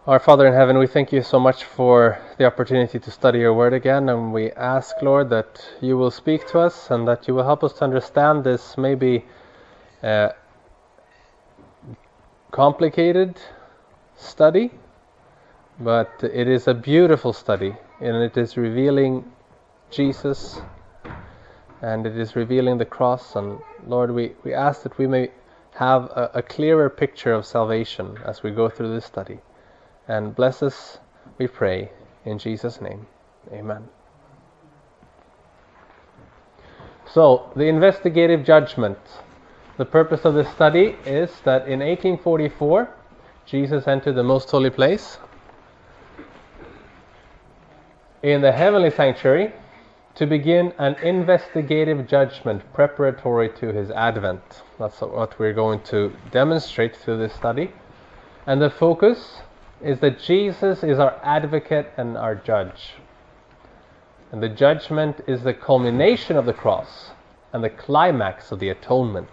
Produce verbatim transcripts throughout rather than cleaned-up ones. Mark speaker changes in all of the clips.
Speaker 1: Our Father in heaven, we thank you so much for the opportunity to study your word again, and we ask, Lord, that you will speak to us and that you will help us to understand this maybe uh, complicated study, but it is a beautiful study, and it is revealing Jesus, and it is revealing the cross. And Lord, we, we ask that we may have a, a clearer picture of salvation as we go through this study. And bless us, we pray, in Jesus' name. Amen. So, the investigative judgment. The purpose of this study is that in eighteen forty-four, Jesus entered the most holy place in the heavenly sanctuary to begin an investigative judgment preparatory to his advent. That's what we're going to demonstrate through this study. And the focus is that Jesus is our advocate and our judge. And the judgment is the culmination of the cross and the climax of the atonement.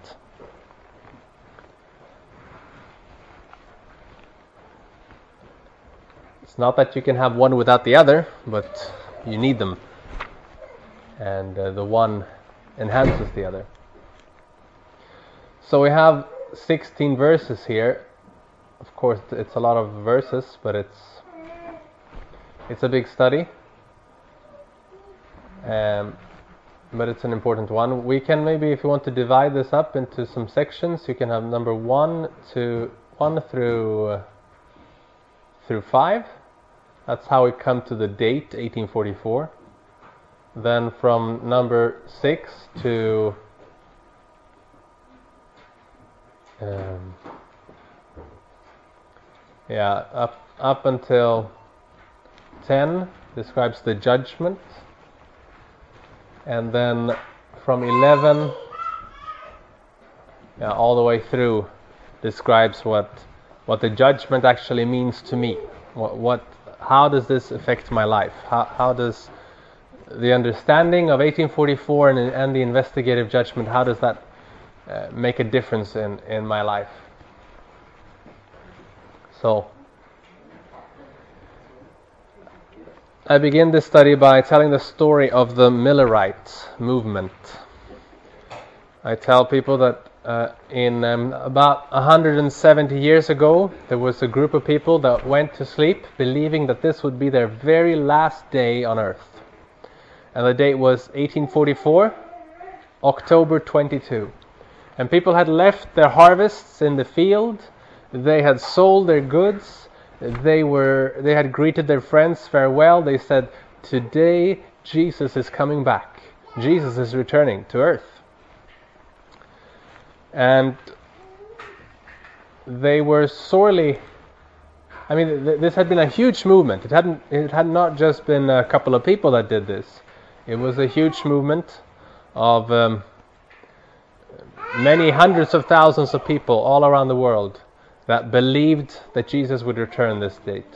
Speaker 1: It's not that you can have one without the other, but you need them. And uh, the one enhances the other. So we have sixteen verses here. Of course, it's a lot of verses, but it's it's a big study, um, but it's an important one. We can maybe, if you want to divide this up into some sections, you can have number one to one through uh, through five. That's how we come to the date eighteen forty-four. Then from number six to um, Yeah, up up until ten describes the judgment, and then from eleven, yeah, all the way through describes what what the judgment actually means to me. What what how does this affect my life? How how does the understanding of eighteen forty-four and and the investigative judgment, how does that uh, make a difference in in my life? So, I begin this study by telling the story of the Millerite movement. I tell people that uh, in um, about one hundred seventy years ago, there was a group of people that went to sleep believing that this would be their very last day on earth. And the date was eighteen forty-four, October twenty-second. And people had left their harvests in the field. They had sold their goods. They were. They had greeted their friends farewell. They said, "Today Jesus is coming back. Jesus is returning to earth." And they were sorely. I mean, th- this had been a huge movement. It hadn't. It had not just been a couple of people that did this. It was a huge movement of um, many hundreds of thousands of people all around the world that believed that Jesus would return this date.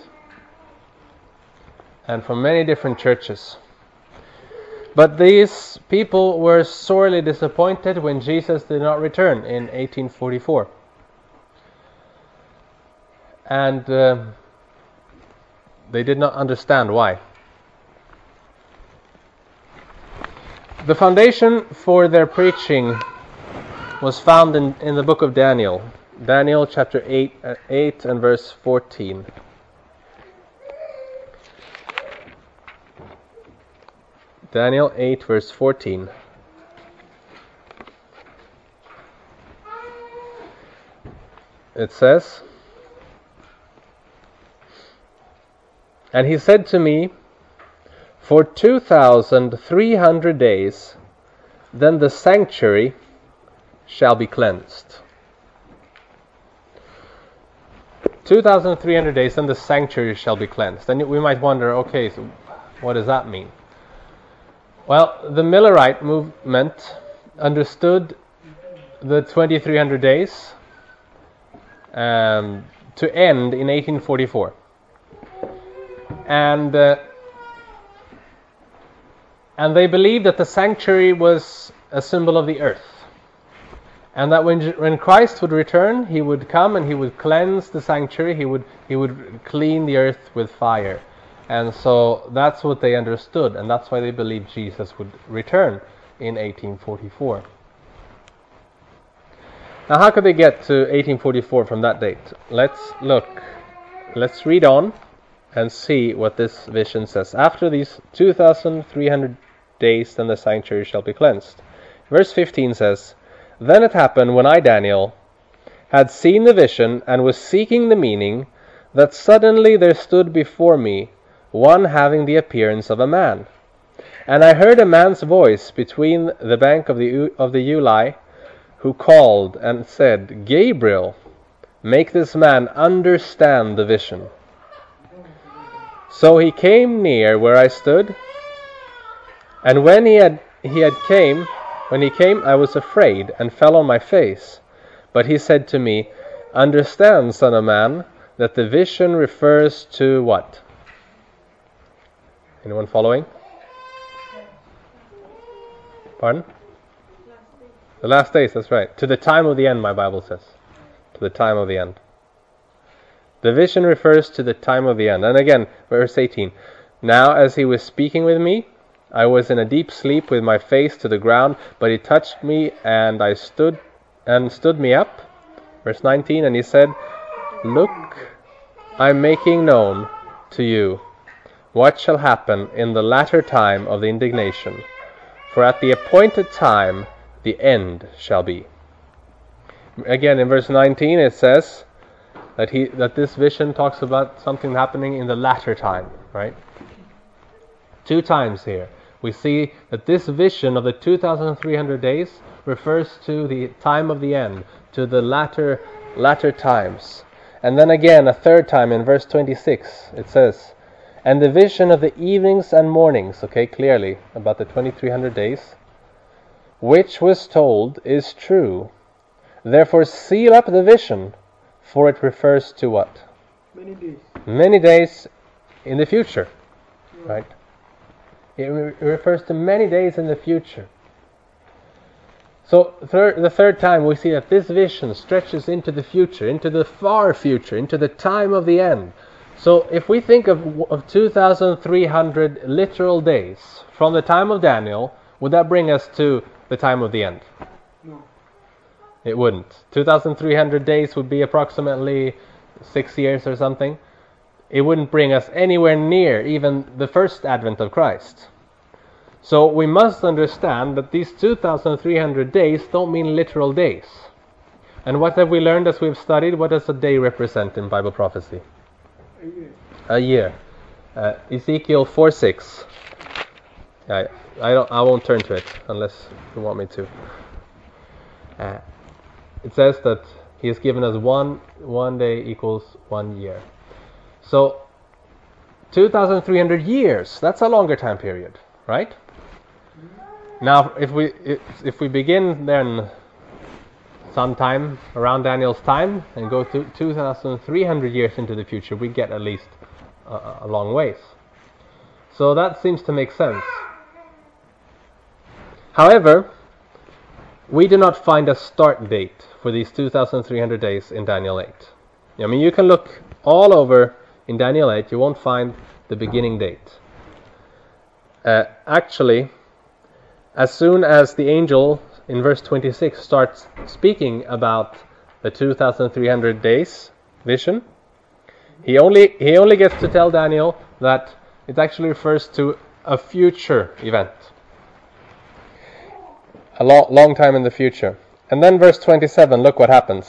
Speaker 1: And from many different churches. But these people were sorely disappointed when Jesus did not return in eighteen forty-four. And uh, they did not understand why. The foundation for their preaching was found in, in the book of Daniel. Daniel chapter eight, uh, eight and verse fourteen. Daniel eight verse fourteen. It says, "And he said to me, for two thousand three hundred days, then the sanctuary shall be cleansed." two thousand three hundred days, then the sanctuary shall be cleansed. And we might wonder, okay, so what does that mean? Well, the Millerite movement understood the twenty-three hundred days um, to end in eighteen forty-four. And uh, and they believed that the sanctuary was a symbol of the earth. And that when when Christ would return, he would come and he would cleanse the sanctuary, he would he would clean the earth with fire. And so that's what they understood, and that's why they believed Jesus would return in eighteen forty-four. Now how could they get to eighteen forty-four from that date? Let's look. Let's read on and see what this vision says. After these two thousand three hundred days, then the sanctuary shall be cleansed. Verse fifteen says, Then it happened when I, Daniel, had seen the vision and was seeking the meaning, that suddenly there stood before me one having the appearance of a man. And I heard a man's voice between the bank of the of the Ulai, who called and said, Gabriel, make this man understand the vision. So he came near where I stood, and when he had he had came, when he came, I was afraid and fell on my face. But he said to me, Understand, son of man, that the vision refers to what? Anyone following? Pardon? The last days, that's right. To the time of the end, my Bible says. To the time of the end. The vision refers to the time of the end. And again, verse eighteen. Now as he was speaking with me, I was in a deep sleep with my face to the ground, but he touched me and I stood and stood me up. Verse nineteen, and he said, Look, I am making known to you what shall happen in the latter time of the indignation. For at the appointed time the end shall be. Again in verse nineteen it says that he that this vision talks about something happening in the latter time, right? Two times here we see that this vision of the two thousand three hundred days refers to the time of the end, to the latter latter times. And then again a third time in verse twenty-six it says, And the vision of the evenings and mornings, okay, clearly about the twenty-three hundred days, which was told is true. Therefore seal up the vision, for it refers to what?
Speaker 2: Many days.
Speaker 1: Many days in the future, yeah. Right? It, re- it refers to many days in the future. So thir- the third time we see that this vision stretches into the future, into the far future, into the time of the end. So if we think of, of two thousand three hundred literal days from the time of Daniel, would that bring us to the time of the end?
Speaker 2: No.
Speaker 1: It wouldn't. two thousand three hundred days would be approximately six years or something. It wouldn't bring us anywhere near even the first advent of Christ. So we must understand that these two thousand three hundred days don't mean literal days. And what have we learned as we've studied? What does a day represent in Bible prophecy?
Speaker 2: A year.
Speaker 1: A year. Uh, Ezekiel four six. I, I, don't, I won't turn to it unless you want me to. Uh, it says that he has given us one one day equals one year. So two thousand three hundred years, that's a longer time period, right? Now if we if, if we begin then sometime around Daniel's time and go to two thousand three hundred years into the future, we get at least a, a long ways. So that seems to make sense. However, we do not find a start date for these two thousand three hundred days in Daniel eight. I mean, you can look all over in Daniel eight, you won't find the beginning date. Uh, actually, as soon as the angel in verse twenty-six starts speaking about the two thousand three hundred days vision, he only he only gets to tell Daniel that it actually refers to a future event. A long, long time in the future. And then verse twenty-seven, look what happens.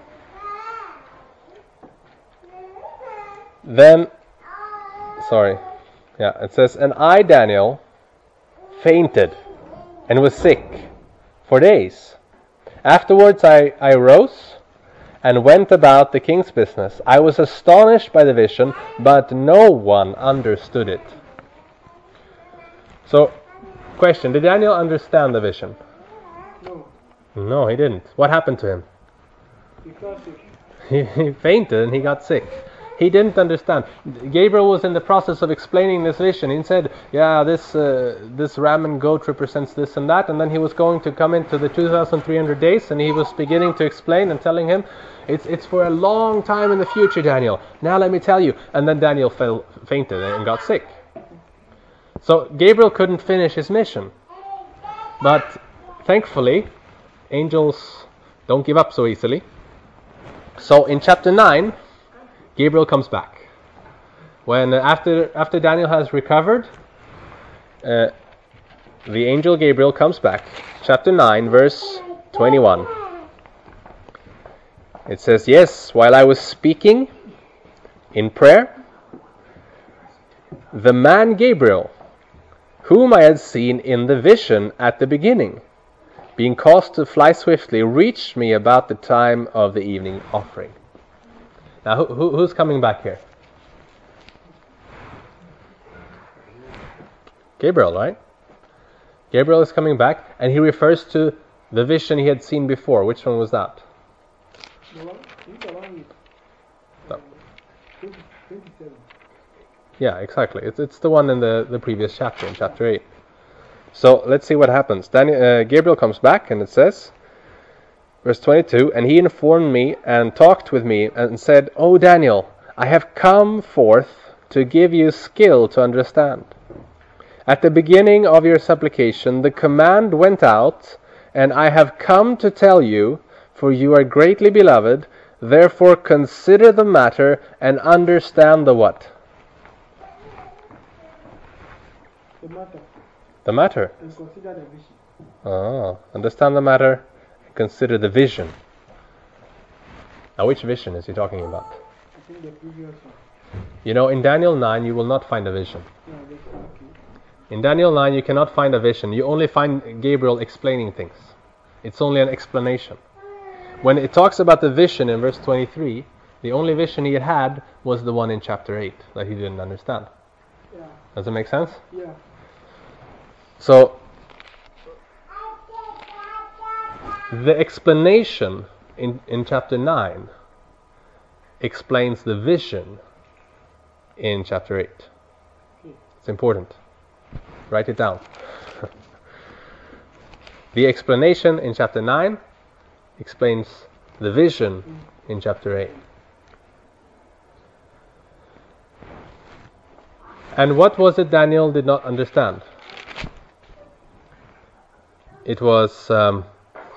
Speaker 1: Then, sorry, yeah, it says, And I, Daniel, fainted and was sick for days. Afterwards I, I rose and went about the king's business. I was astonished by the vision, but no one understood it. So, question, did Daniel understand the vision?
Speaker 2: No.
Speaker 1: No, he didn't. What happened to him?
Speaker 2: He got sick.
Speaker 1: He, he fainted and he got sick. He didn't understand. Gabriel was in the process of explaining this vision. He said, yeah, this uh, this ram and goat represents this and that, and then he was going to come into the two thousand three hundred days, and he was beginning to explain and telling him, it's it's for a long time in the future, Daniel. Now let me tell you. And then Daniel fell, fainted and got sick. So Gabriel couldn't finish his mission. But thankfully, angels don't give up so easily. So in chapter nine, Gabriel comes back. When uh, after after Daniel has recovered, uh, the angel Gabriel comes back. Chapter nine, verse twenty-one. It says, yes, while I was speaking in prayer, the man Gabriel, whom I had seen in the vision at the beginning, being caused to fly swiftly, reached me about the time of the evening offering. Now, who, who, who's coming back here? Gabriel, right? Gabriel is coming back, and he refers to the vision he had seen before. Which one was that?
Speaker 2: The one, he's the one with
Speaker 1: No.
Speaker 2: uh, twenty-seven.
Speaker 1: Yeah, exactly. It's it's the one in the, the previous chapter, in chapter eight. So let's see what happens. Daniel, uh, Gabriel comes back, and it says, verse twenty-two, and he informed me and talked with me and said, O Daniel, I have come forth to give you skill to understand. At the beginning of your supplication, the command went out, and I have come to tell you, for you are greatly beloved, therefore consider the matter and understand the what?
Speaker 2: The matter,
Speaker 1: The matter.
Speaker 2: and consider the vision.
Speaker 1: Ah, understand the matter and consider the vision. Now, which vision is he talking about?
Speaker 2: I think the previous one.
Speaker 1: You know, in Daniel nine, you will not find a vision.
Speaker 2: Yeah, that's okay.
Speaker 1: In Daniel nine, you cannot find a vision. You only find Gabriel explaining things. It's only an explanation. When it talks about the vision in verse twenty-three, the only vision he had had was the one in chapter eight that he didn't understand.
Speaker 2: Yeah,
Speaker 1: Does it make sense?
Speaker 2: yeah.
Speaker 1: So, the explanation in, in chapter nine explains the vision in chapter eight. It's important. Write it down. The explanation in chapter nine explains the vision in chapter eight. And what was it Daniel did not understand? It was um,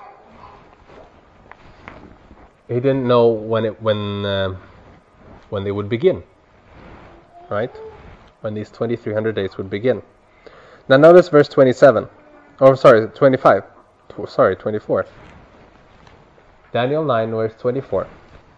Speaker 1: he didn't know when it when uh, when they would begin, right? When these twenty-three hundred days would begin. Now notice verse twenty-seven. Oh, sorry, twenty-five. Tw- sorry, twenty-four. Daniel nine, verse twenty-four.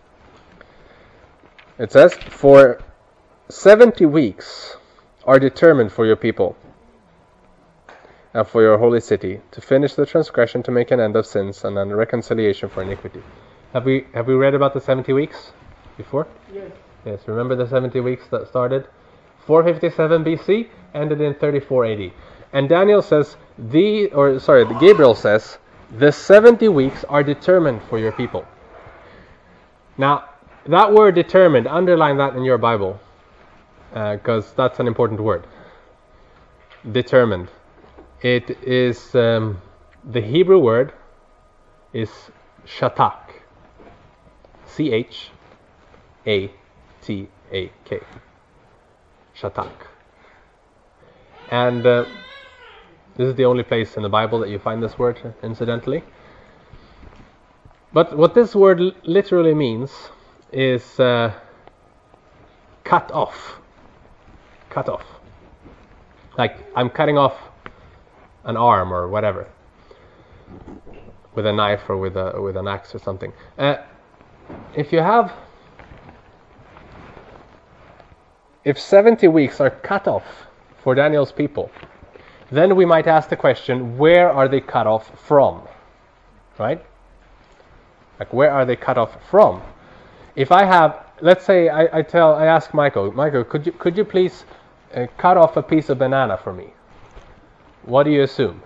Speaker 1: It says, "For seventy weeks are determined for your people and for your holy city, to finish the transgression, to make an end of sins, and then reconciliation for iniquity." Have we have we read about the seventy weeks before?
Speaker 2: Yes.
Speaker 1: Yes, remember the seventy weeks that started four fifty-seven B C, ended in thirty-four A D. And Daniel says, the, or sorry, Gabriel says, the seventy weeks are determined for your people. Now, that word determined, underline that in your Bible, because uh, that's an important word. Determined. It is, um, the Hebrew word is shatak. C H A T A K. Shatak. And uh, this is the only place in the Bible that you find this word, incidentally. But what this word l- literally means is uh, cut off. Cut off. Like, I'm cutting off an arm or whatever with a knife or with a with an axe or something. Uh, if you have, if seventy weeks are cut off for Daniel's people, then we might ask the question, where are they cut off from? Right? Like, where are they cut off from? If I have, let's say I, I tell, I ask Michael, Michael, could you could you please uh, cut off a piece of banana for me? What do you assume?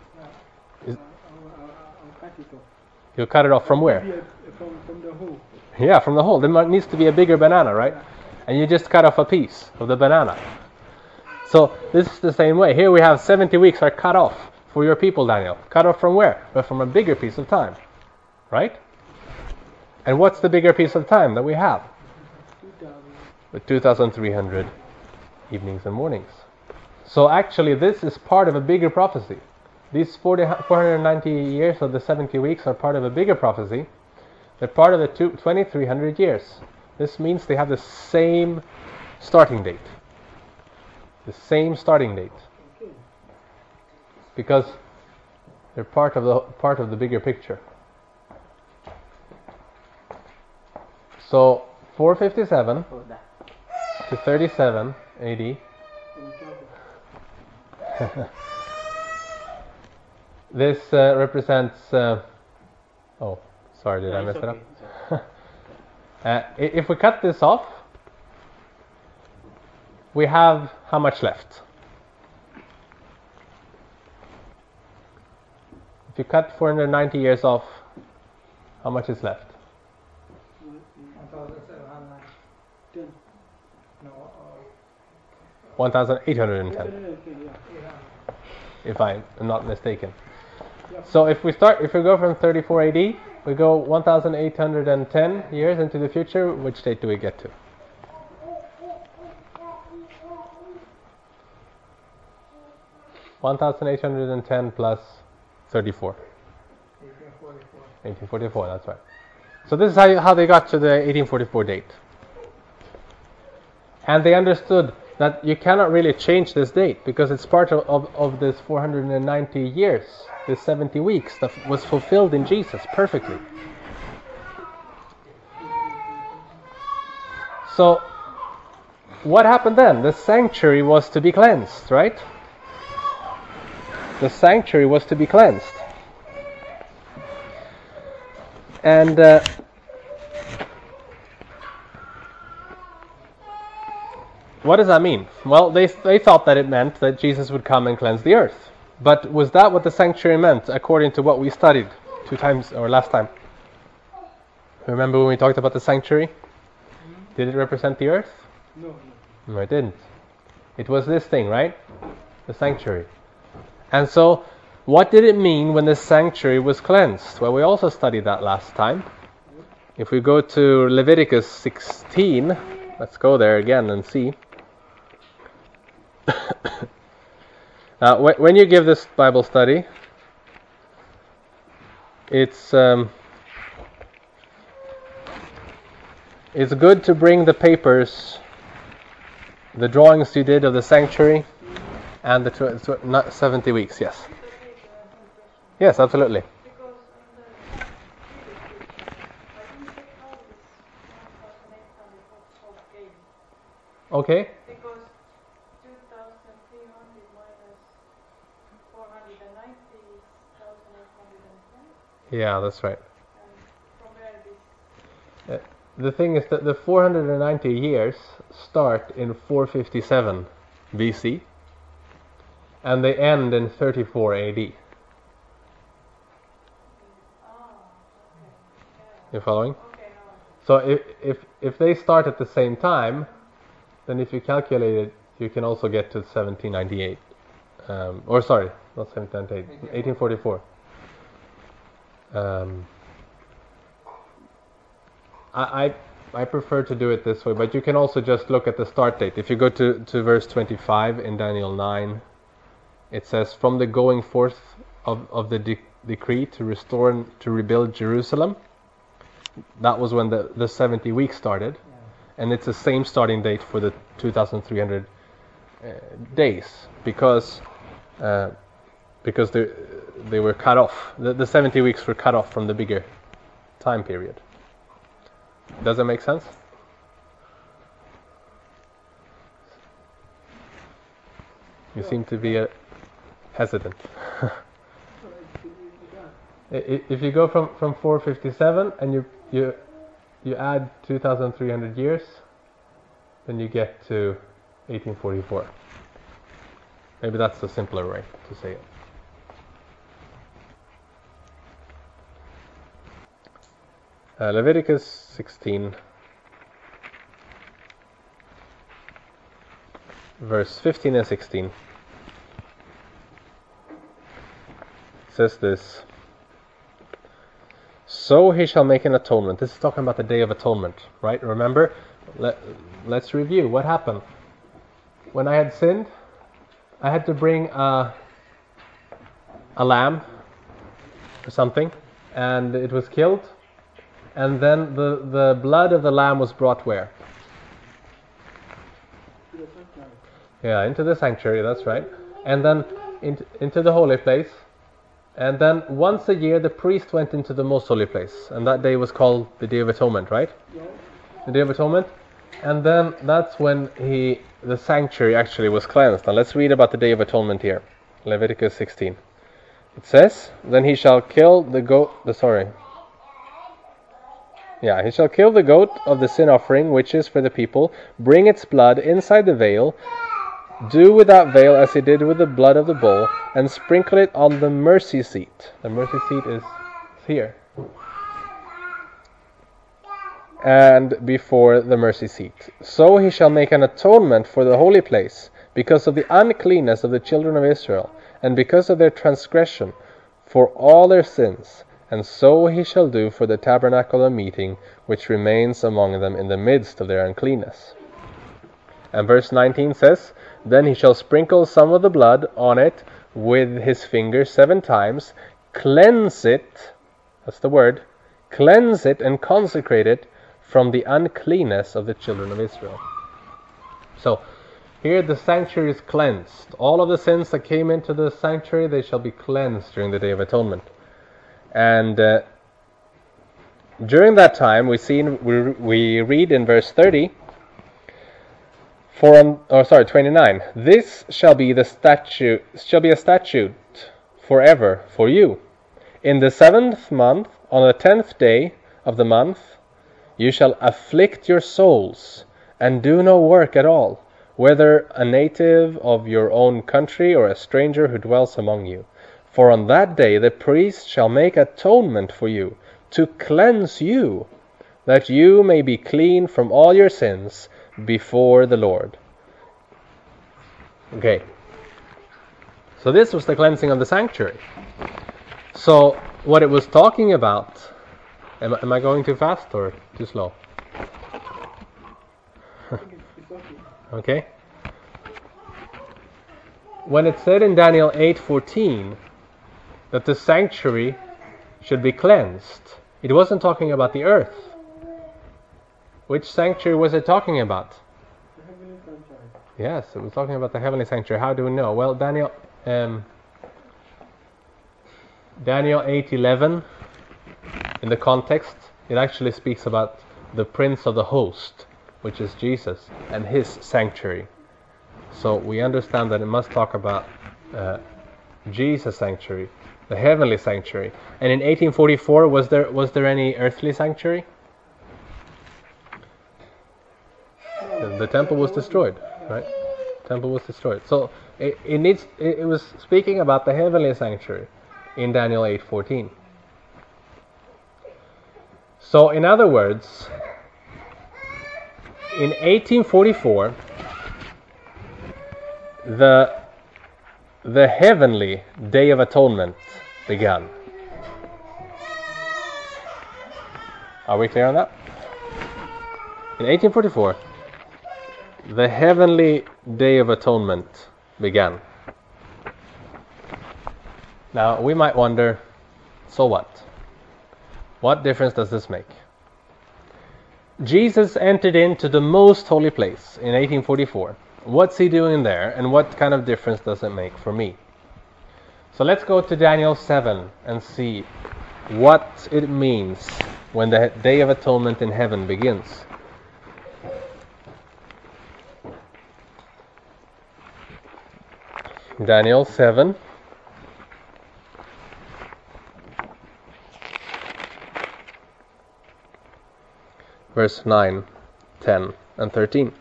Speaker 2: Yeah.
Speaker 1: Is-
Speaker 2: I'll, I'll, I'll cut it off.
Speaker 1: You'll cut it off from where?
Speaker 2: Maybe, uh, From, from the hole.
Speaker 1: Yeah, from the hole. There needs to be a bigger banana, right? And you just cut off a piece of the banana. So this is the same way. Here we have seventy weeks are cut off for your people, Daniel. Cut off from where? But from a bigger piece of time, right? And what's the bigger piece of time that we have?
Speaker 2: two thousand.
Speaker 1: With two thousand three hundred evenings and mornings. So actually this is part of a bigger prophecy. These forty, four hundred ninety years of the seventy weeks are part of a bigger prophecy. They're part of the two, twenty-three hundred years. This means they have the same starting date. The same starting date.
Speaker 2: Okay.
Speaker 1: Because they're part of the part of the bigger picture. So four fifty-seven to thirty-seven A D. This uh, represents. Uh, oh, sorry, did
Speaker 3: No,
Speaker 1: I mess
Speaker 3: it's
Speaker 1: it
Speaker 3: okay,
Speaker 1: up? uh, i- if we cut this off, we have how much left? If you cut four hundred ninety years off, how much is left?
Speaker 2: one thousand seven hundred ten. No, uh,
Speaker 1: one thousand eight hundred ten,
Speaker 2: okay, yeah.
Speaker 1: if I'm not mistaken.
Speaker 2: Yeah.
Speaker 1: So if we start, if we go from thirty-four A D, we go one thousand eight hundred ten years into the future. Which date do we get to? one thousand eight hundred ten plus thirty-four.
Speaker 2: eighteen forty-four.
Speaker 1: eighteen forty-four, that's right. So this is how, you, how they got to the eighteen forty-four date. And they understood that you cannot really change this date because it's part of, of, of this four hundred ninety years, this seventy weeks that was fulfilled in Jesus perfectly. So what happened then? The sanctuary was to be cleansed, right? The sanctuary was to be cleansed. And uh, what does that mean? Well, they they thought that it meant that Jesus would come and cleanse the earth. But was that what the sanctuary meant, according to what we studied two times or last time? Remember when we talked about the sanctuary? Did it represent the earth?
Speaker 2: No, no.
Speaker 1: No, it didn't. It was this thing, right? The sanctuary. And so, what did it mean when the sanctuary was cleansed? Well, we also studied that last time. If we go to Leviticus sixteen, let's go there again and see. Now, wh- when you give this Bible study, it's um, it's good to bring the papers, the drawings you did of the sanctuary, and the tw- tw- not seventy weeks. Yes. Yes, absolutely.
Speaker 4: Because on the I didn't take all this one thousand eight hundred of gain.
Speaker 1: Okay.
Speaker 4: Because two thousand three hundred minus four hundred ninety is one thousand eight hundred ten.
Speaker 1: Yeah, that's right.
Speaker 4: And from where this
Speaker 1: The thing is that the four hundred ninety years start in four fifty-seven B C and they end in thirty-four A D.
Speaker 4: ah okay. Yeah.
Speaker 1: You following?
Speaker 4: Okay, now
Speaker 1: So if, if if they start at the same time, then if you calculate it, you can also get to seventeen ninety-eight. Um, or sorry, not seventeen ninety-eight, eighteen forty-four. Um, I, I I prefer to do it this way, but you can also just look at the start date. If you go to, to verse twenty-five in Daniel nine, it says, from the going forth of, of the de- decree to restore and to rebuild Jerusalem. That was when the, the seventy weeks started. And it's the same starting date for the two thousand three hundred uh, days, because uh, because they they were cut off. The, the seventy weeks were cut off from the bigger time period. Does that make sense? You seem to be uh, hesitant. I- i- if you go from, from four fifty-seven and you you you add two thousand three hundred years, then you get to eighteen forty-four. Maybe that's the simpler way to say it. Uh, Leviticus sixteen, verse fifteen and sixteen. Says this: So he shall make an atonement. This is talking about the Day of Atonement, right? Remember? Let, let's review. What happened? When I had sinned, I had to bring a, a lamb or something, and it was killed. And then the, the blood of the lamb was brought where? Yeah, into the sanctuary, that's right. And then into, into the holy place. And then once a year the priest went into the most holy place. And that day was called the Day of Atonement, right?
Speaker 2: Yeah.
Speaker 1: The Day of Atonement. And then that's when he the sanctuary actually was cleansed. Now let's read about the Day of Atonement here. Leviticus sixteen. It says, Then he shall kill the goat... The sorry... Yeah, he shall kill the goat of the sin offering, which is for the people, bring its blood inside the veil, do with that veil as he did with the blood of the bull, and sprinkle it on the mercy seat. The mercy seat is here. And before the mercy seat. So he shall make an atonement for the holy place, because of the uncleanness of the children of Israel, and because of their transgression, for all their sins. And so he shall do for the tabernacle of meeting, which remains among them in the midst of their uncleanness. And verse nineteen says, Then he shall sprinkle some of the blood on it with his finger seven times, cleanse it, that's the word, cleanse it and consecrate it from the uncleanness of the children of Israel. So, here the sanctuary is cleansed. All of the sins that came into the sanctuary, they shall be cleansed during the Day of Atonement. And uh, during that time, we see we we read in verse thirty. For on, or sorry, twenty-nine. This shall be the statute shall be a statute forever for you. In the seventh month, on the tenth day of the month, you shall afflict your souls and do no work at all, whether a native of your own country or a stranger who dwells among you. For on that day the priest shall make atonement for you, to cleanse you, that you may be clean from all your sins before the Lord. Okay. So this was the cleansing of the sanctuary. So what it was talking about, am, am I going too fast or too slow? Okay. When it said in Daniel eight fourteen that the sanctuary should be cleansed, it wasn't talking about the earth. Which sanctuary was it talking about?
Speaker 2: The heavenly sanctuary.
Speaker 1: Yes, it was talking about the heavenly sanctuary. How do we know? Well, Daniel um, Daniel eight eleven, in the context, it actually speaks about the prince of the host, which is Jesus, and his sanctuary. So we understand that it must talk about uh, Jesus' sanctuary, the heavenly sanctuary. And in eighteen forty-four, was there was there any earthly sanctuary? The, the temple was destroyed, right? The temple was destroyed. So it, it needs. It, it was speaking about the heavenly sanctuary in Daniel eight fourteen. So in other words, in eighteen forty-four, the the heavenly Day of Atonement began. Are we clear on that? In eighteen forty-four, the heavenly Day of Atonement began. Now, we might wonder, so what? What difference does this make? Jesus entered into the most holy place in eighteen forty-four. What's he doing there, and what kind of difference does it make for me? So let's go to Daniel seven and see what it means when the Day of Atonement in heaven begins. Daniel seven. Verse nine, ten, and thirteen.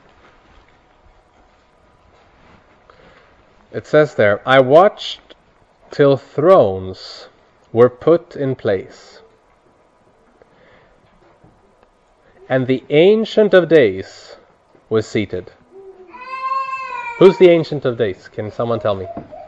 Speaker 1: It says there, I watched till thrones were put in place, and the Ancient of Days was seated. Who's the Ancient of Days? Can someone tell me?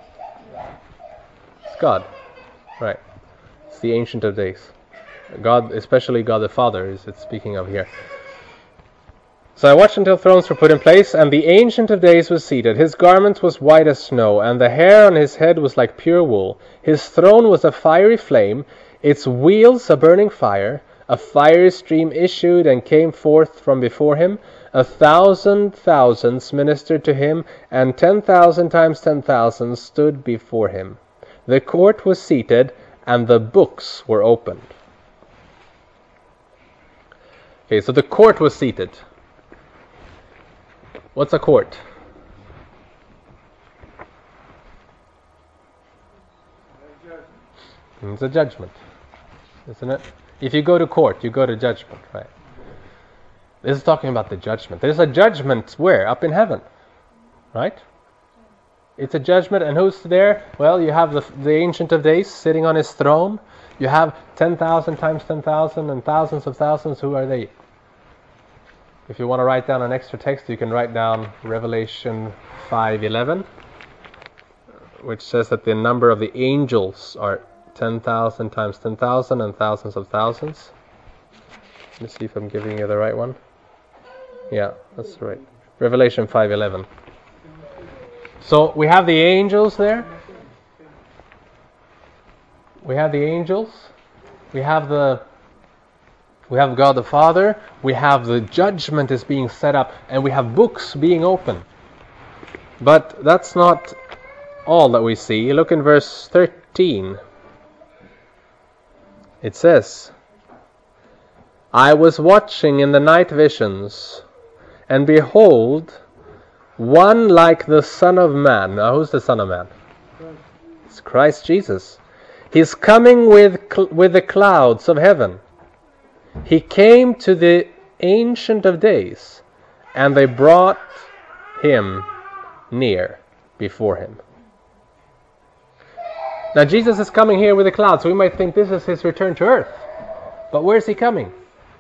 Speaker 1: It's God. Right. It's the Ancient of Days. God, especially God the Father, is it's speaking of here. So I watched until thrones were put in place, and the Ancient of Days was seated. His garment was white as snow, and the hair on his head was like pure wool. His throne was a fiery flame, its wheels a burning fire. A fiery stream issued and came forth from before him. A thousand thousands ministered to him, and ten thousand times ten thousand stood before him. The court was seated, and the books were opened. Okay, so the court was seated. What's a court? It's a judgment, isn't it? If you go to court, you go to judgment, right? This is talking about the judgment. There's a judgment where? Up in heaven, right? It's a judgment, and who's there? Well, you have the, the Ancient of Days sitting on his throne. You have ten thousand times ten thousand and thousands of thousands. Who are they? If you want to write down an extra text, you can write down Revelation five eleven, which says that the number of the angels are ten thousand times ten thousand and thousands of thousands. Let me see if I'm giving you the right one. Yeah, that's right. Revelation five eleven. So we have the angels there. We have the angels. We have the we have God the Father. We have the judgment is being set up, and we have books being opened. But that's not all that we see. Look in verse thirteen. It says, I was watching in the night visions, and behold, one like the Son of Man. Now, who's the Son of Man? It's Christ Jesus. He's coming with cl- with the clouds of heaven. He came to the Ancient of Days, and they brought him near before him. Now Jesus is coming here with the clouds, so we might think this is his return to earth. But where is he coming?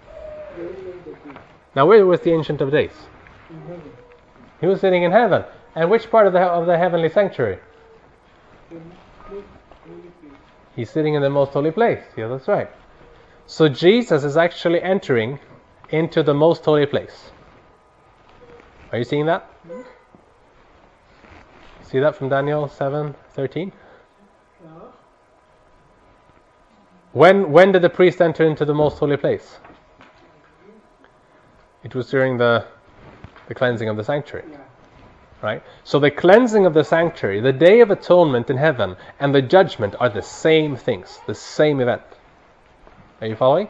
Speaker 1: Now where was the Ancient of Days? He was sitting in heaven. And which part of the of the heavenly sanctuary? He's sitting in the most holy place. Yeah, that's right. So Jesus is actually entering into the most holy place. Are you seeing that? See that from Daniel seven thirteen? When when did the priest enter into the most holy place? It was during the the cleansing of the sanctuary. Right? So the cleansing of the sanctuary, the Day of Atonement in heaven, and the judgment are the same things, the same event. Are you following?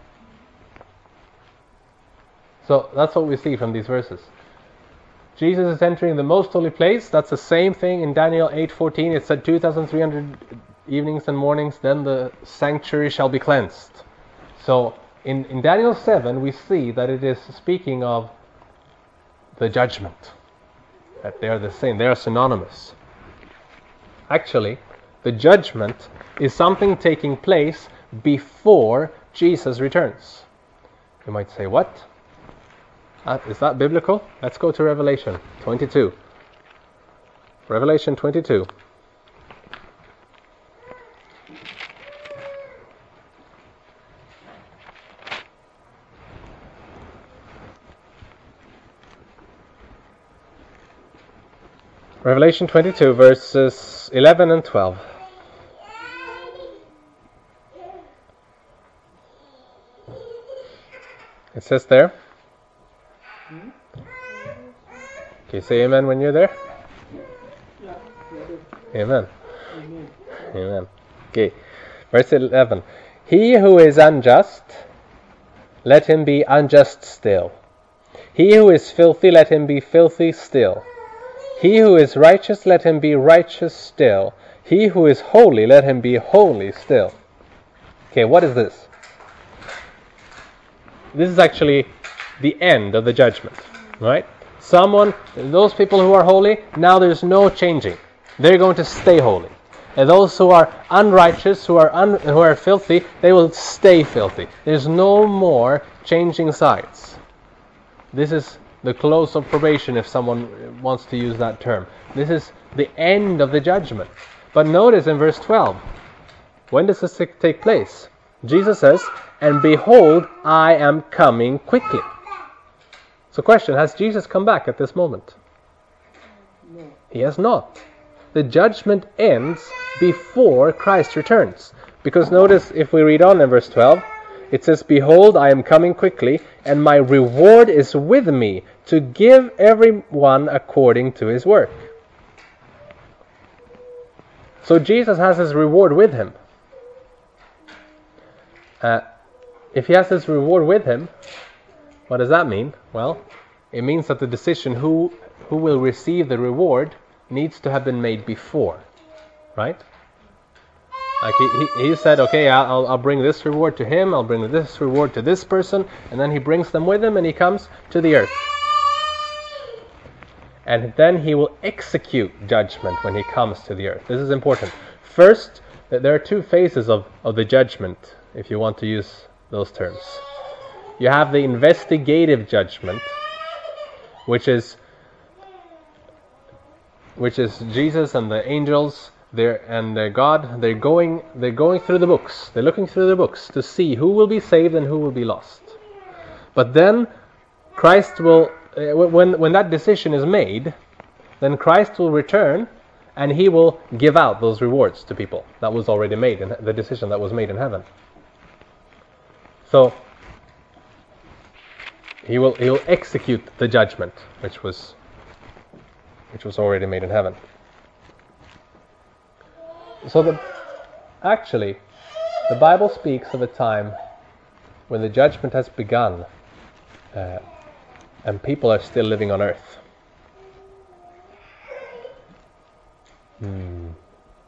Speaker 1: So that's what we see from these verses. Jesus is entering the most holy place. That's the same thing in Daniel eight fourteen. It said two thousand three hundred evenings and mornings, then the sanctuary shall be cleansed. So in, in Daniel seven, we see that it is speaking of the judgment. That they are the same, they are synonymous. Actually, the judgment is something taking place before Jesus returns. You might say, what? Uh, is that biblical? Let's go to Revelation twenty-two. Revelation twenty-two. Revelation twenty-two, verses eleven and twelve. It says there. Can you say amen when you're there? Amen. Amen. Okay. Verse eleven. He who is unjust, let him be unjust still. He who is filthy, let him be filthy still. He who is righteous, let him be righteous still. He who is holy, let him be holy still. Okay, what is this? This is actually the end of the judgment, right? Someone, those people who are holy, now there's no changing. They're going to stay holy. And those who are unrighteous, who are un, who are filthy, they will stay filthy. There's no more changing sides. This is the close of probation, if someone wants to use that term. This is the end of the judgment. But notice in verse twelve, when does this take place? Jesus says, "And behold, I am coming quickly." So question, has Jesus come back at this moment?
Speaker 2: No.
Speaker 1: He has not. The judgment ends before Christ returns. Because notice, if we read on in verse twelve, it says, "Behold, I am coming quickly, and my reward is with me, to give everyone according to his work." So Jesus has his reward with him. Uh, if he has his reward with him, what does that mean? Well, it means that the decision who who will receive the reward needs to have been made before, right? Like he, he, he said, okay, I'll, I'll bring this reward to him, I'll bring this reward to this person, and then he brings them with him and he comes to the earth. And then he will execute judgment when he comes to the earth. This is important. First, there are two phases of, of the judgment, if you want to use those terms. You have the investigative judgment, which is which is Jesus and the angels there and uh, God. They're going they're going through the books. They're looking through the books to see who will be saved and who will be lost. But then Christ will, uh, when when that decision is made, then Christ will return and he will give out those rewards to people. That was already made, in the decision that was made in heaven. So he will he will execute the judgment, which was which was already made in heaven. So the actually, the Bible speaks of a time when the judgment has begun, uh, and people are still living on earth. Hmm.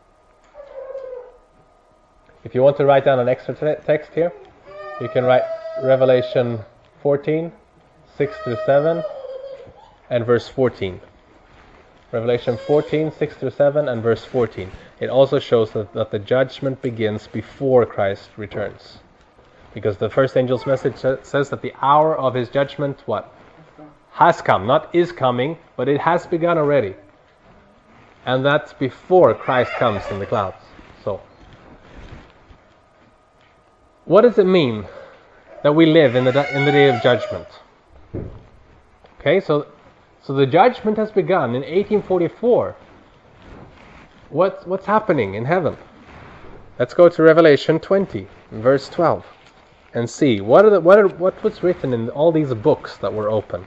Speaker 1: If you want to write down an extra te- text here, you can write Revelation fourteen, six through seven, and verse fourteen. Revelation fourteen, six through seven, and verse fourteen. It also shows that, that the judgment begins before Christ returns. Because the first angel's message says that the hour of his judgment, what? Has come. Not is coming, but it has begun already. And that's before Christ comes in the clouds. So, what does it mean that we live in the in the day of judgment? Okay, so so the judgment has begun in eighteen forty-four. What what's happening in heaven? Let's go to Revelation twenty, verse twelve, and see what are the, what are what was written in all these books that were open.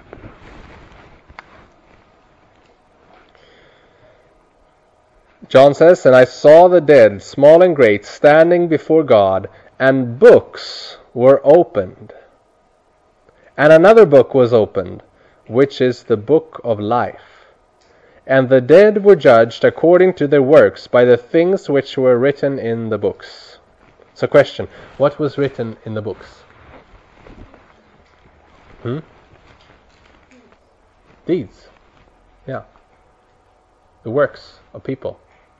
Speaker 1: John says, "And I saw the dead, small and great, standing before God, and books were opened. And another book was opened, which is the book of life. And the dead were judged according to their works by the things which were written in the books." So question, what was written in the books? Hmm? Deeds. Yeah. The works of people.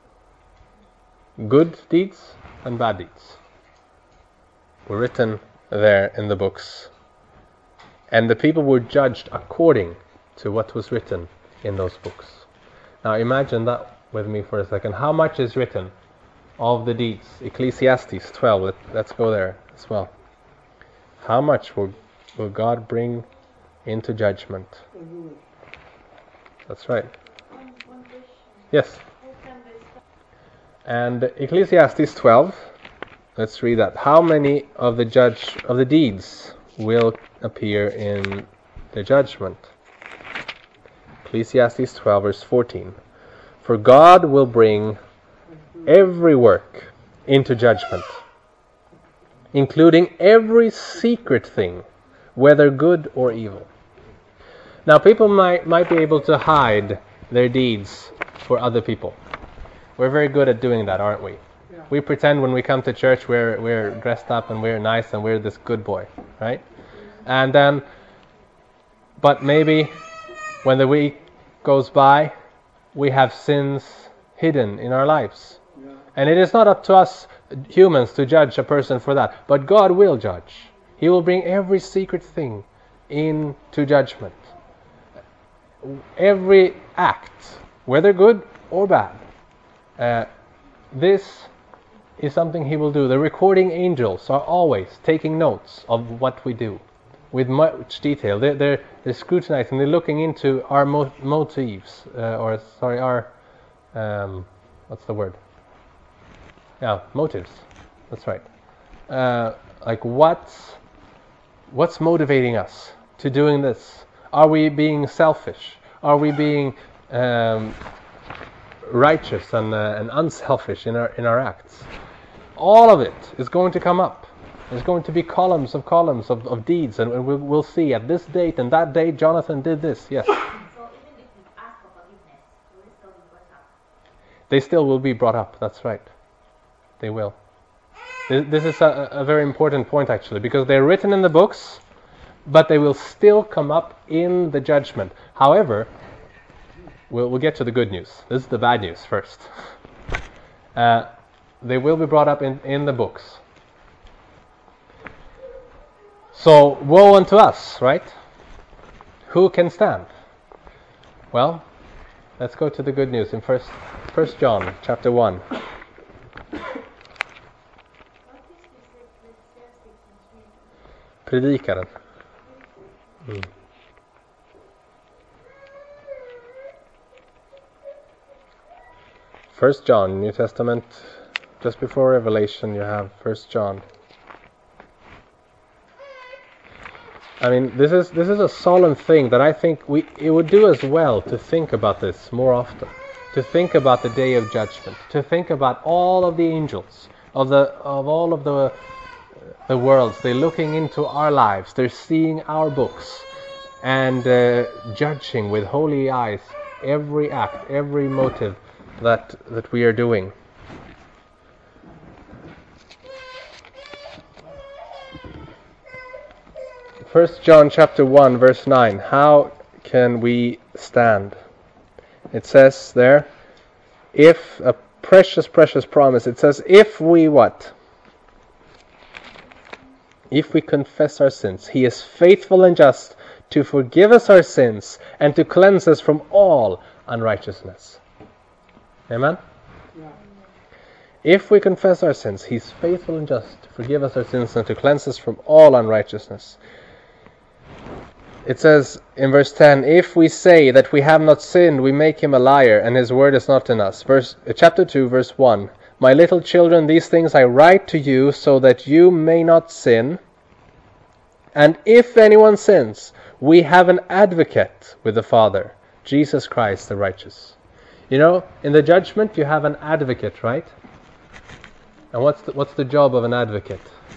Speaker 1: Good deeds and bad deeds were written there in the books. And the people were judged according to what was written in those books. Now imagine that with me for a second. How much is written of the deeds? Ecclesiastes twelve, let's go there as well. How much will, will God bring into judgment? That's right.
Speaker 4: One, one question.
Speaker 1: Yes.
Speaker 4: How can they stop?
Speaker 1: And Ecclesiastes twelve, let's read that. How many of the judge of the deeds will appear in the judgment? Ecclesiastes twelve, verse fourteen. "For God will bring every work into judgment, including every secret thing, whether good or evil." Now, people might might be able to hide their deeds for other people. We're very good at doing that, aren't we?
Speaker 2: Yeah.
Speaker 1: We pretend when we come to church we're we're dressed up and we're nice and we're this good boy, right? And then, but maybe when the week goes by, we have sins hidden in our lives.
Speaker 2: Yeah.
Speaker 1: And it is not up to us humans to judge a person for that, but God will judge. He will bring every secret thing into judgment. Every act, whether good or bad. Uh, this is something He will do. The recording angels are always taking notes of what we do with much detail. They're, they're, they're scrutinizing, they're looking into our mo- motives, uh, or sorry, our, um, what's the word? Yeah, motives. That's right. Uh, like what's, what's motivating us to doing this? Are we being selfish? Are we being um, righteous and, uh, and unselfish in our in our acts? All of it is going to come up. There's going to be columns of columns of, of deeds, and we'll, we'll see at this date and that date Jonathan did this. Yes.
Speaker 3: So even if we ask for forgiveness, will it still be brought up?
Speaker 1: They still will be brought up. That's right. They will. This, this is a, a very important point actually, because they're written in the books, but they will still come up in the judgment. However, we'll, we'll get to the good news. This is the bad news first. Uh, they will be brought up in, in the books. So, woe unto us, right? Who can stand? Well, let's go to the good news in First, First John, chapter one.
Speaker 4: What is this Ecclesiastes in Sweden?
Speaker 1: Predikaren. Mm. First John, New Testament, just before Revelation, you have First John. I mean, this is this is a solemn thing that I think we it would do us well to think about this more often, to think about the day of judgment, to think about all of the angels, of the of all of the the worlds. They're looking into our lives, they're seeing our books, and uh, judging with holy eyes every act, every motive that that we are doing. First John chapter one verse nine. How can we stand? It says there, if a precious, precious promise. It says, if we what? If we confess our sins, He is faithful and just to forgive us our sins and to cleanse us from all unrighteousness. Amen?
Speaker 2: Yeah.
Speaker 1: If we confess our sins, He's faithful and just to forgive us our sins and to cleanse us from all unrighteousness. It says in verse ten, if we say that we have not sinned, we make Him a liar, and His word is not in us. Verse uh, chapter two, verse one. My little children, these things I write to you so that you may not sin. And if anyone sins, we have an advocate with the Father, Jesus Christ the righteous. You know, in the judgment you have an advocate, right? And what's the, what's the job of an advocate?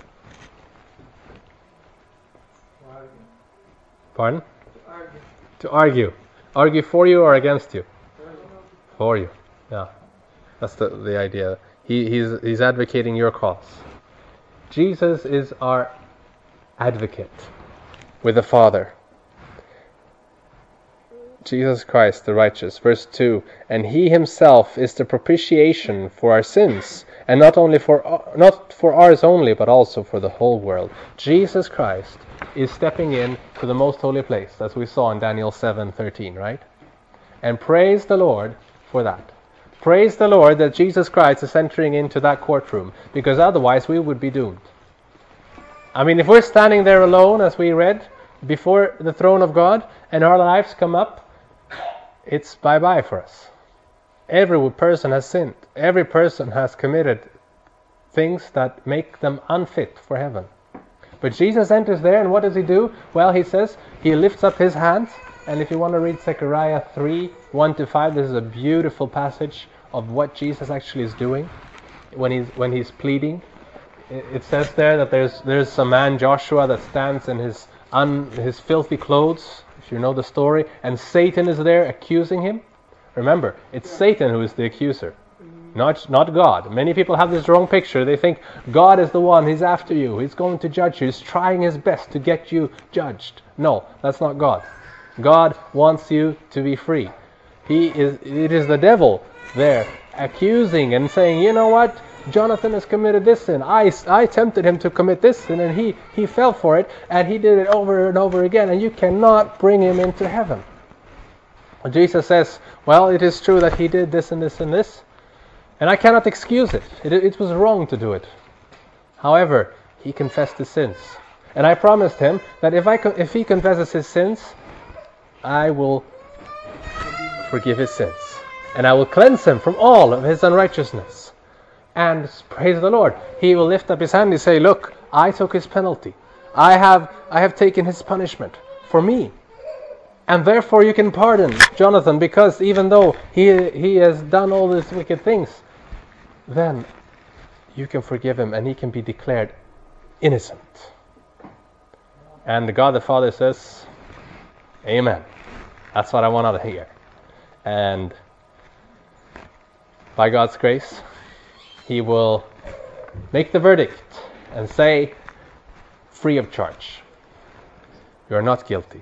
Speaker 1: Pardon?
Speaker 2: To argue.
Speaker 1: To argue. Argue for you or against you? For you. Yeah. That's the, the idea. He, he's, he's advocating your cause. Jesus is our advocate with the Father. Jesus Christ the righteous. Verse two. And He Himself is the propitiation for our sins, and not only for not for ours only, but also for the whole world. Jesus Christ is stepping in to the most holy place, as we saw in Daniel seven thirteen, right? And praise the Lord for that. Praise the Lord that Jesus Christ is entering into that courtroom, because otherwise we would be doomed. I mean, if we're standing there alone, as we read, before the throne of God, and our lives come up, it's bye-bye for us. Every person has sinned. Every person has committed things that make them unfit for heaven. But Jesus enters there, and what does He do? Well, He says, He lifts up His hands, and if you want to read Zechariah three, one to five, this is a beautiful passage of what Jesus actually is doing when he's when he's pleading. It says there that there's there's a man, Joshua, that stands in his un, his filthy clothes, if you know the story, and Satan is there accusing him. Remember, it's Satan who is the accuser, not not God. Many people have this wrong picture. They think God is the one, He's after you, He's going to judge you, He's trying His best to get you judged. No, that's not God. God wants you to be free. He is. It is the devil there accusing and saying, you know what, Jonathan has committed this sin. I, I tempted him to commit this sin, and he, he fell for it, and he did it over and over again, and you cannot bring him into heaven. Jesus says, well, it is true that he did this and this and this, and I cannot excuse it. It, it was wrong to do it. However, he confessed his sins. And I promised him that if, I, if he confesses his sins, I will forgive his sins. And I will cleanse him from all of his unrighteousness. And praise the Lord, he will lift up his hand and say, look, I took his penalty. I have, I have taken his punishment for me. And therefore you can pardon Jonathan, because even though he, he has done all these wicked things, then you can forgive him and he can be declared innocent. And God the Father says, amen. That's what I want to hear. And by God's grace, he will make the verdict and say, free of charge, you are not guilty.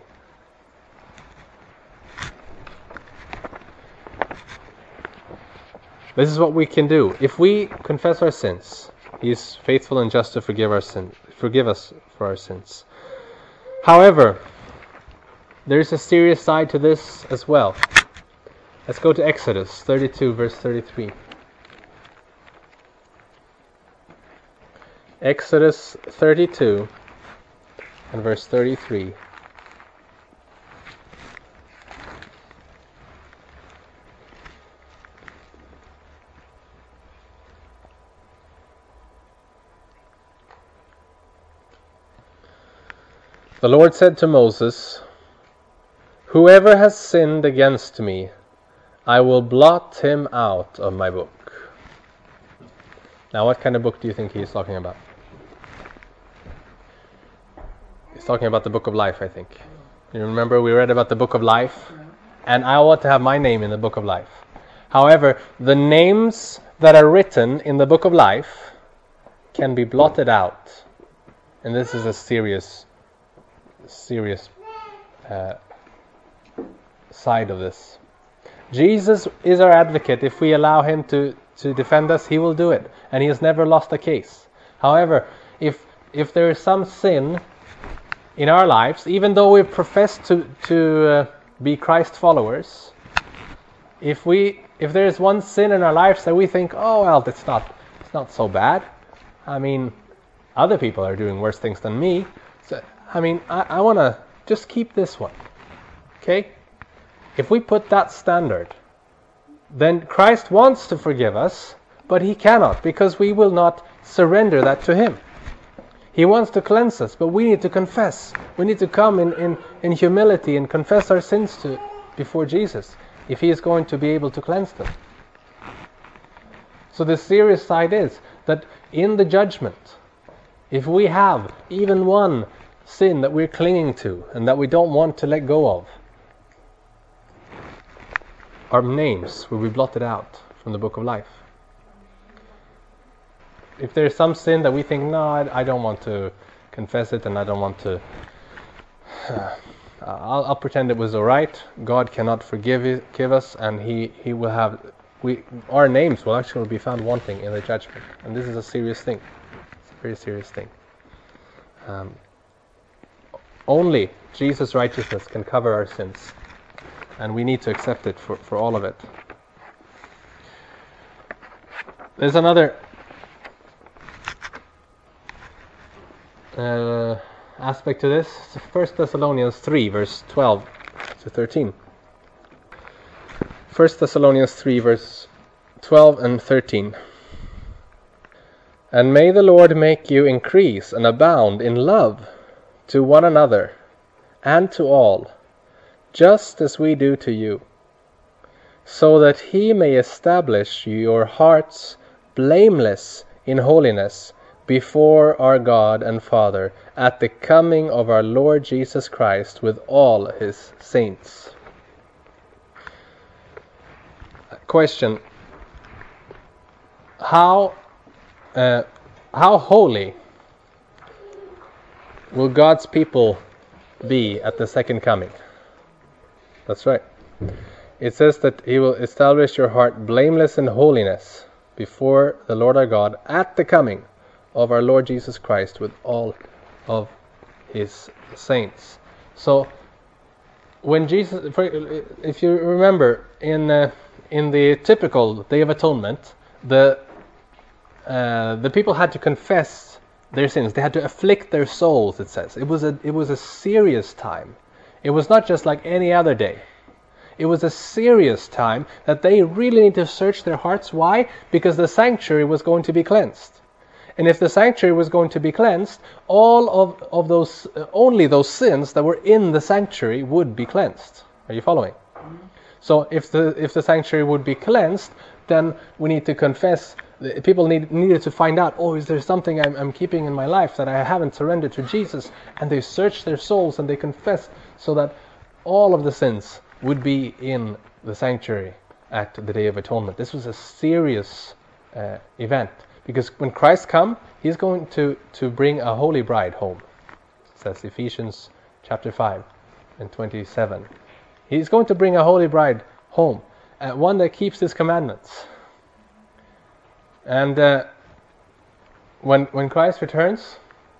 Speaker 1: This is what we can do. If we confess our sins, he is faithful and just to forgive our sin, forgive us for our sins. However, there is a serious side to this as well. Let's go to Exodus thirty-two, verse thirty-three. Exodus thirty-two and verse thirty-three. The Lord said to Moses, whoever has sinned against me, I will blot him out of my book. Now, what kind of book do you think he is talking about? He's talking about the book of life, I think. You remember we read about the book of life? And I want to have my name in the book of life. However, the names that are written in the book of life can be blotted out. And this is a serious serious uh, side of this. Jesus is our advocate. If we allow him to, to defend us, he will do it. And he has never lost a case. However, if if there is some sin in our lives, even though we profess to, to uh, be Christ followers, if we if there is one sin in our lives that we think, oh well, it's not it's not so bad. I mean, other people are doing worse things than me. So, I mean, I, I want to just keep this one. Okay? If we put that standard, then Christ wants to forgive us, but he cannot, because we will not surrender that to him. He wants to cleanse us, but we need to confess. We need to come in, in, in humility and confess our sins to before Jesus, if he is going to be able to cleanse them. So the serious side is that in the judgment, if we have even one sin that we're clinging to and that we don't want to let go of, our names will be blotted out from the book of life. If there's some sin that we think, no, I, I don't want to confess it and I don't want to, uh, I'll, I'll pretend it was alright. God cannot forgive it, give us, and he, he will have, we our names will actually be found wanting in the judgment. And this is a serious thing. It's a very serious thing. Um, Only Jesus' righteousness can cover our sins. And we need to accept it for, for all of it. There's another uh, aspect to this. First Thessalonians three, verse twelve to thirteen. First Thessalonians three, verse twelve and thirteen. And may the Lord make you increase and abound in love to one another and to all, just as we do to you, so that he may establish your hearts blameless in holiness before our God and Father at the coming of our Lord Jesus Christ with all his saints. Question: How uh, how holy will God's people be at the second coming? That's right. it says that He will establish your heart blameless in holiness before the Lord our God at the coming of our Lord Jesus Christ with all of His saints. So, when Jesus, if you remember, in uh, in the typical Day of Atonement, the uh, the people had to confess their sins. They had to afflict their souls. It says it was a it was a serious time. It was not just like any other day. It was a serious time that they really need to search their hearts. Why? Because the sanctuary was going to be cleansed. And if the sanctuary was going to be cleansed, all of, of those, uh, only those sins that were in the sanctuary would be cleansed. Are you following? Mm-hmm. So if the if the sanctuary would be cleansed, then we need to confess. People need, needed to find out, oh, is there something I'm, I'm keeping in my life that I haven't surrendered to Jesus? And they search their souls and they confess, so that all of the sins would be in the sanctuary at the Day of Atonement. This was a serious uh, event. Because when Christ comes, He's going to, to bring a holy bride home. It says Ephesians chapter five and twenty-seven. He's going to bring a holy bride home, uh, one that keeps His commandments. And uh, when when Christ returns,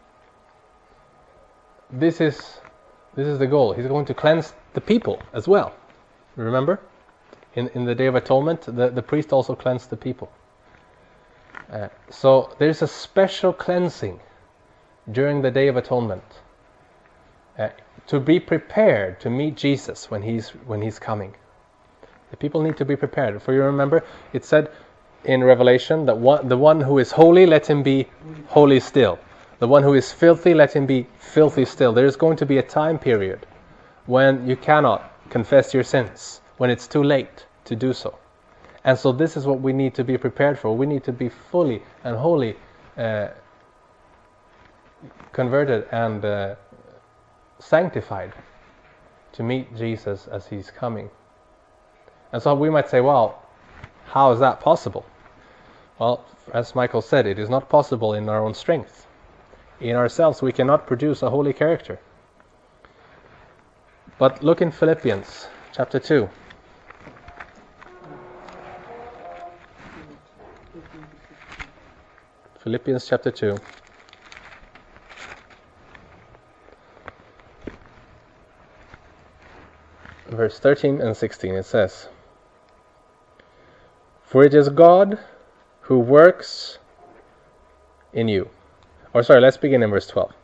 Speaker 1: this is this is the goal. He's going to cleanse the people as well. Remember? In in the Day of Atonement, the, the priest also cleansed the people. Uh, so there's a special cleansing during the Day of Atonement uh, to be prepared to meet Jesus when he's when he's coming. The people need to be prepared. For you remember, it said in Revelation that one, the one who is holy, let him be holy still. The one who is filthy, let him be filthy still. There is going to be a time period when you cannot confess your sins, when it's too late to do so. And so this is what we need to be prepared for. We need to be fully and wholly uh, converted and uh, sanctified to meet Jesus as He's coming. And so we might say, well, how is that possible? Well, as Michael said, it is not possible in our own strength. In ourselves we cannot produce a holy character. But look in Philippians chapter two. Philippians chapter two. Verse thirteen and sixteen, it says, "For it is God who works in you." Or sorry, let's begin in verse twelve.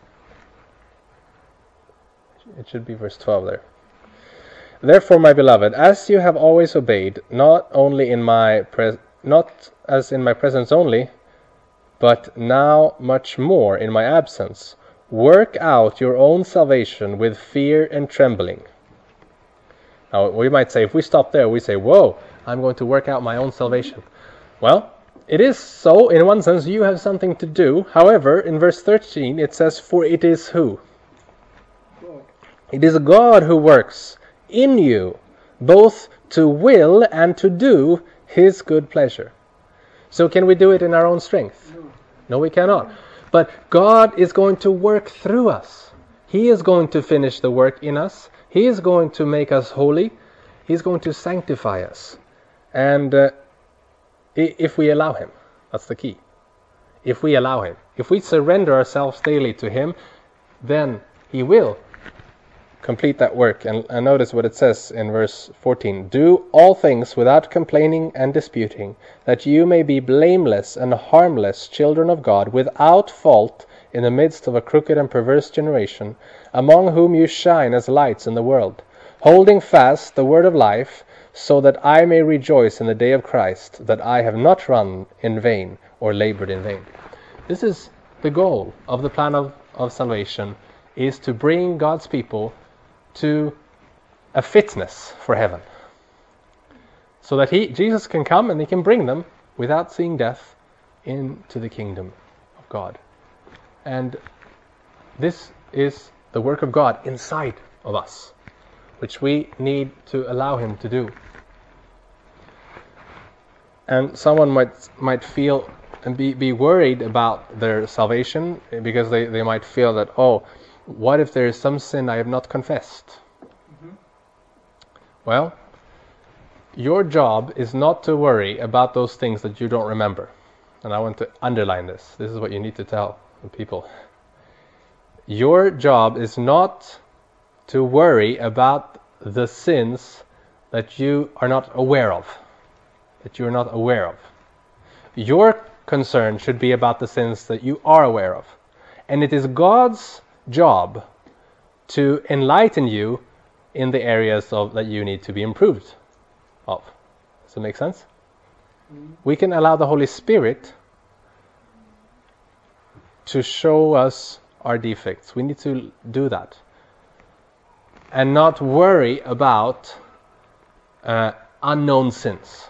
Speaker 1: It should be verse twelve there. "Therefore, my beloved, as you have always obeyed, not only in my pres- not as in my presence only, but now much more in my absence, work out your own salvation with fear and trembling." Now, we might say, if we stop there, we say, whoa, I'm going to work out my own salvation. Well, it is so, in one sense, you have something to do. However, in verse thirteen, it says, "For it is who?" God. It is God who works in you, both to will and to do His good pleasure. So can we do it in our own strength? No, no we cannot. But God is going to work through us. He is going to finish the work in us. He is going to make us holy. He's going to sanctify us. And uh, if we allow Him, that's the key. If we allow Him, if we surrender ourselves daily to Him, then He will complete that work. And, and notice what it says in verse fourteen. "Do all things without complaining and disputing, that you may be blameless and harmless children of God, without fault in the midst of a crooked and perverse generation, among whom you shine as lights in the world, holding fast the word of life, so that I may rejoice in the day of Christ, that I have not run in vain or labored in vain." This is the goal of the plan of, of salvation, is to bring God's people to a fitness for heaven, so that he, Jesus can come and He can bring them without seeing death into the kingdom of God. And this is the work of God inside of us, which we need to allow Him to do. And someone might might feel and be, be worried about their salvation, because they, they might feel that, oh, what if there is some sin I have not confessed? Mm-hmm. Well, Your job is not to worry about those things that you don't remember. And I want to underline this. This is what you need to tell the people. Your job is not to worry about the sins that you are not aware of. That you are not aware of. Your concern should be about the sins that you are aware of. And it is God's job to enlighten you in the areas of that you need to be improved of. Does that make sense? Mm-hmm. We can allow the Holy Spirit to show us our defects. We need to do that. And not worry about uh, unknown sins.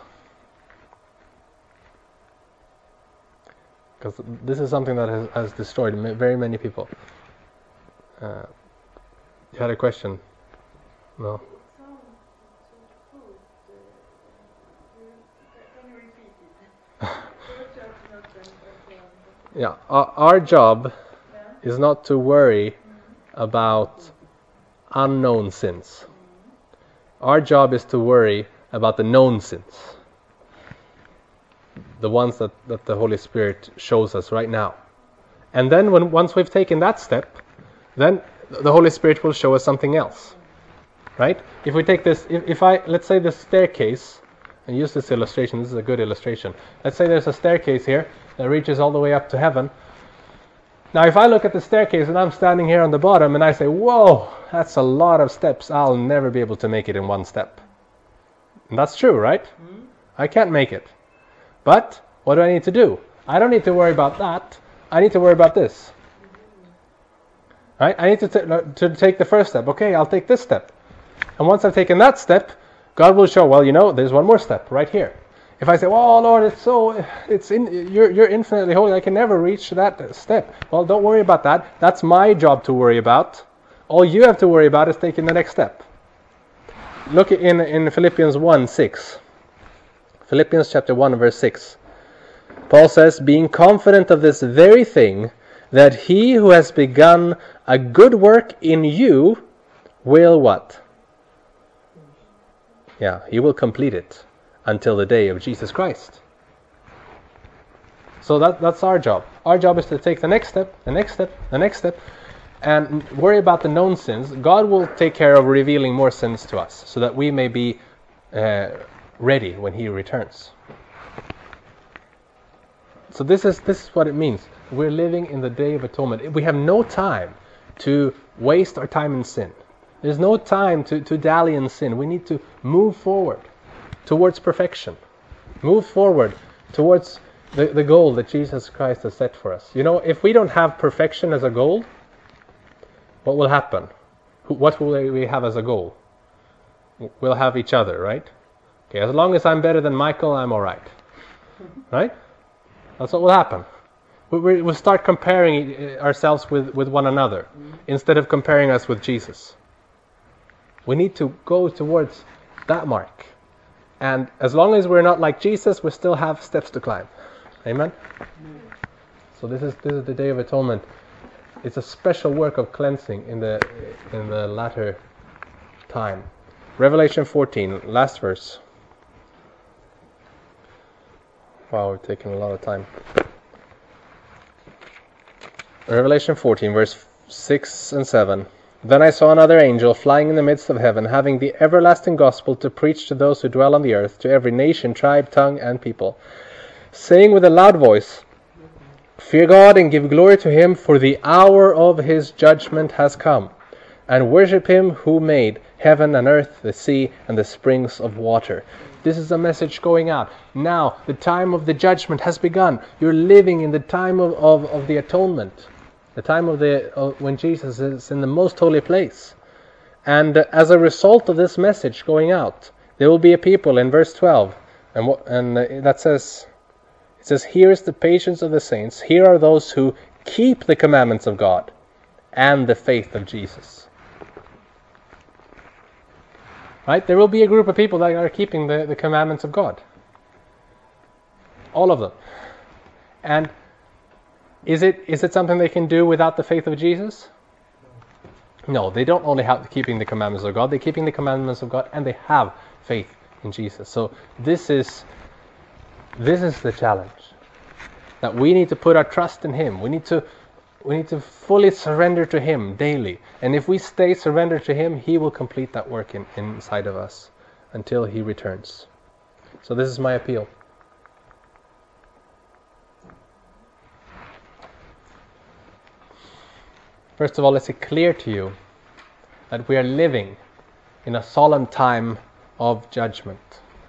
Speaker 1: Because this is something that has, has destroyed very many people. Uh, you had a question? No? Yeah, our, our job yeah. is not to worry mm-hmm. about unknown sins. Mm-hmm. Our job is to worry about the known sins. The ones that, that the Holy Spirit shows us right now. And then when once we've taken that step, then the Holy Spirit will show us something else. Right? If we take this, if, if I, let's say this staircase, and use this illustration, this is a good illustration. Let's say there's a staircase here that reaches all the way up to heaven. Now if I look at the staircase and I'm standing here on the bottom and I say, whoa, that's a lot of steps, I'll never be able to make it in one step. And that's true, right? Mm-hmm. I can't make it. But what do I need to do? I don't need to worry about that. I need to worry about this. Right? I need to, t- to take the first step. Okay, I'll take this step. And once I've taken that step, God will show, well, you know, there's one more step right here. If I say, oh, Lord, it's so, it's in, you're, you're infinitely holy, I can never reach that step. Well, don't worry about that. That's my job to worry about. All you have to worry about is taking the next step. Look in, in Philippians one six. Philippians chapter one, verse six. Paul says, being confident of this very thing, that he who has begun a good work in you will what? Yeah, he will complete it until the day of Jesus Christ. So that that's our job. Our job is to take the next step, the next step, the next step, and worry about the known sins. God will take care of revealing more sins to us, so that we may be uh, ready when He returns. So this is this is what it means. We're living in the Day of Atonement. We have no time to waste our time in sin. There's no time to, to dally in sin. We need to move forward towards perfection. Move forward towards the, the goal that Jesus Christ has set for us. You know, if we don't have perfection as a goal, what will happen? What will we have as a goal? We'll have each other, right? Okay, as long as I'm better than Michael, I'm all right. Right? That's what will happen. We, we'll start comparing ourselves with, with one another mm-hmm. instead of comparing us with Jesus. We need to go towards that mark. And as long as we're not like Jesus, we still have steps to climb. Amen? Mm-hmm. So this is this is the Day of Atonement. It's a special work of cleansing in the in the latter time. Revelation fourteen, last verse. Wow, we're taking a lot of time. Revelation fourteen, verse six and seven. Then I saw another angel flying in the midst of heaven, having the everlasting gospel to preach to those who dwell on the earth, to every nation, tribe, tongue, and people, saying with a loud voice, fear God and give glory to Him, for the hour of His judgment has come, and worship Him who made heaven and earth, the sea, and the springs of water. This is a message going out. Now, the time of the judgment has begun. You're living in the time of, of, of the atonement. The time of the of when Jesus is in the most holy place. And uh, as a result of this message going out, there will be a people in verse twelve. And, and uh, that says, it says, here is the patience of the saints. Here are those who keep the commandments of God and the faith of Jesus. Right? There will be a group of people that are keeping the, the commandments of God. All of them. And is it is it something they can do without the faith of Jesus? No, they don't only have keeping the commandments of God, they're keeping the commandments of God and they have faith in Jesus. So this is this is the challenge. That we need to put our trust in Him. We need to we need to fully surrender to Him daily. And if we stay surrendered to Him, He will complete that work in, inside of us until He returns. So this is my appeal. First of all, is it clear to you that we are living in a solemn time of judgment?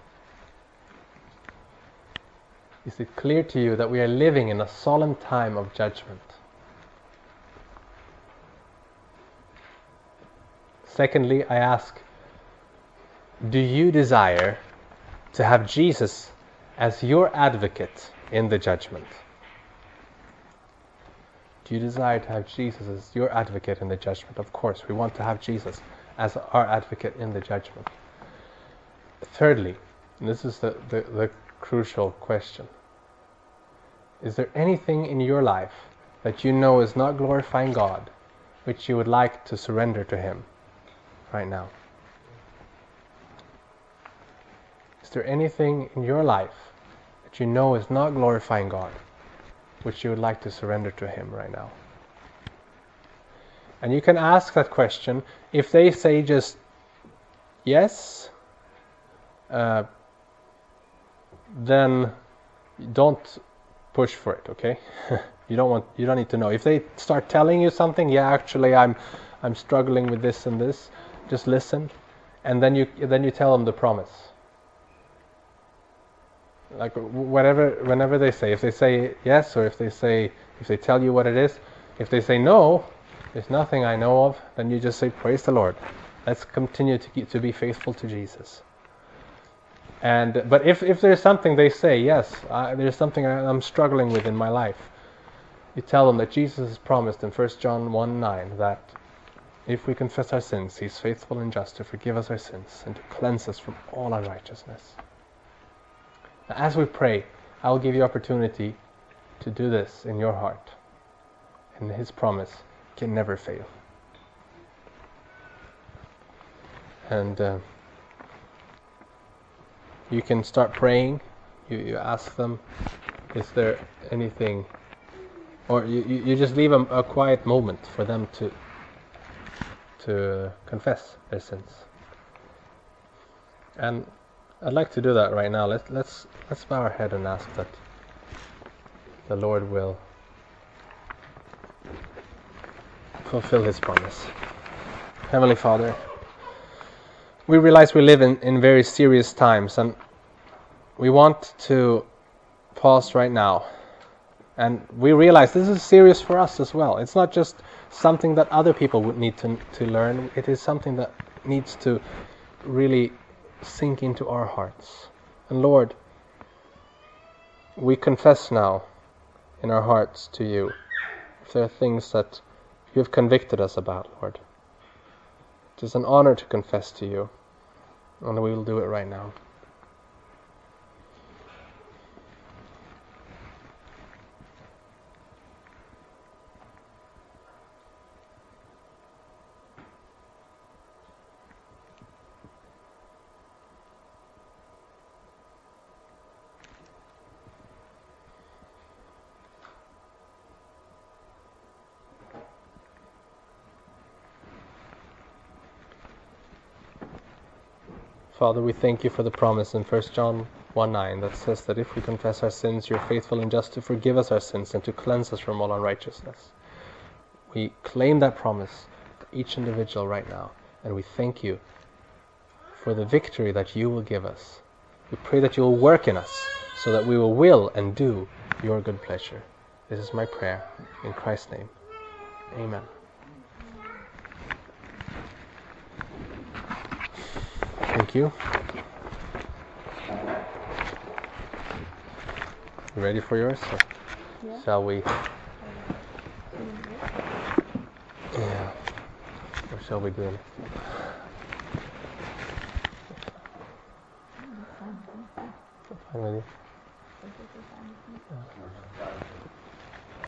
Speaker 1: Is it clear to you that we are living in a solemn time of judgment? Secondly, I ask, do you desire to have Jesus as your advocate in the judgment? Do you desire to have Jesus as your advocate in the judgment? Of course, we want to have Jesus as our advocate in the judgment. Thirdly, and this is the, the, the crucial question, is there anything in your life that you know is not glorifying God, which you would like to surrender to Him right now? Is there anything in your life that you know is not glorifying God, which you would like to surrender to Him right now? And you can ask that question. If they say just yes, uh, then don't push for it, okay? you don't want you don't need to know. If they start telling you something, yeah, actually I'm I'm struggling with this and this, just listen, and then you then you tell them the promise. Like whatever, whenever they say, if they say yes, or if they say, if they tell you what it is, if they say no, there's nothing I know of, then you just say, praise the Lord. Let's continue to keep, to be faithful to Jesus. And but if if there's something they say, yes, I, there's something I'm struggling with in my life, you tell them that Jesus has promised in First John one nine that if we confess our sins, He's faithful and just to forgive us our sins and to cleanse us from all unrighteousness. As we pray, I will give you opportunity to do this in your heart. And His promise can never fail. And uh, you can start praying. You, you ask them, is there anything, or you, you, you just leave a, a quiet moment for them to to confess their sins. And I'd like to do that right now. Let's let's let's bow our head and ask that the Lord will fulfill His promise. Heavenly Father, we realize we live in, in very serious times, and we want to pause right now. And we realize this is serious for us as well. It's not just something that other people would need to to learn. It is something that needs to really sink into our hearts. And Lord, we confess now in our hearts to You if there are things that You have convicted us about, Lord. It is an honor to confess to You, and we will do it right now. Father, we thank You for the promise in First John one nine that says that if we confess our sins, You're faithful and just to forgive us our sins and to cleanse us from all unrighteousness. We claim that promise for each individual right now, and we thank You for the victory that You will give us. We pray that You will work in us so that we will will and do Your good pleasure. This is my prayer in Christ's name. Amen. Thank you. You ready for yours? Or
Speaker 2: Yeah.
Speaker 1: shall we? Yeah. Or shall we do it? Fine with you? Yeah.